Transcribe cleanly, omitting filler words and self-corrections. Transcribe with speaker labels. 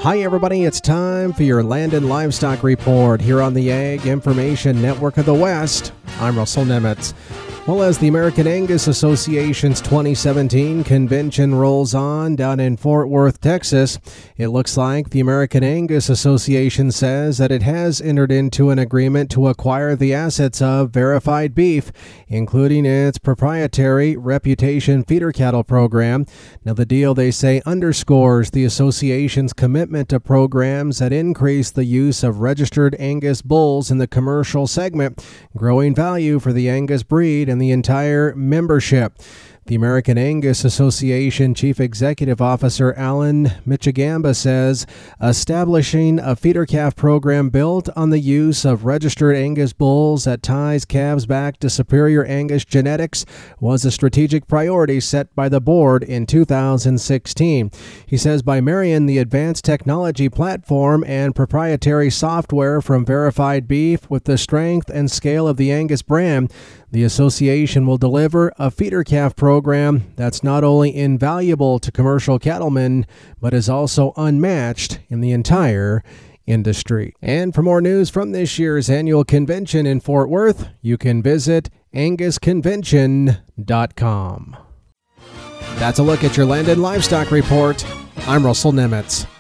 Speaker 1: Hi everybody, it's time for your Land and Livestock Report here on the Ag Information Network of the West. I'm Russell Nemitz. Well, as the American Angus Association's 2017 convention rolls on down in Fort Worth, Texas, it looks like the American Angus Association says that it has entered into an agreement to acquire the assets of Verified Beef, including its proprietary Reputation feeder cattle program. Now, the deal, they say, underscores the association's commitment to programs that increase the use of registered Angus bulls in the commercial segment, growing value for the Angus breed and the entire membership. The American Angus Association Chief Executive Officer Alan Michigamba says establishing a feeder calf program built on the use of registered Angus bulls that ties calves back to superior Angus genetics was a strategic priority set by the board in 2016. He says by marrying the advanced technology platform and proprietary software from Verified Beef with the strength and scale of the Angus brand, the association will deliver a feeder calf program that's not only invaluable to commercial cattlemen, but is also unmatched in the entire industry. And for more news from this year's annual convention in Fort Worth, you can visit angusconvention.com. That's a look at your Land and Livestock Report. I'm Russell Nemitz.